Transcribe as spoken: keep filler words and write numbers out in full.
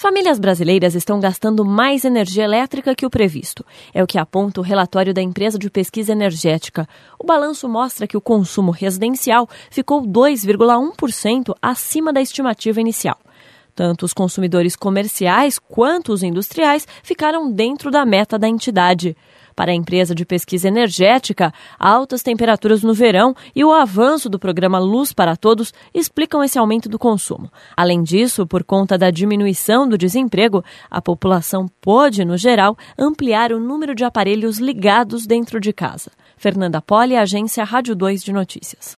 Famílias brasileiras estão gastando mais energia elétrica que o previsto. É o que aponta o relatório da empresa de pesquisa energética. O balanço mostra que o consumo residencial ficou dois vírgula um por cento acima da estimativa inicial. Tanto os consumidores comerciais quanto os industriais ficaram dentro da meta da entidade. Para a empresa de pesquisa energética, altas temperaturas no verão e o avanço do programa Luz para Todos explicam esse aumento do consumo. Além disso, por conta da diminuição do desemprego, a população pôde, no geral, ampliar o número de aparelhos ligados dentro de casa. Fernanda Poli, Agência Rádio dois de Notícias.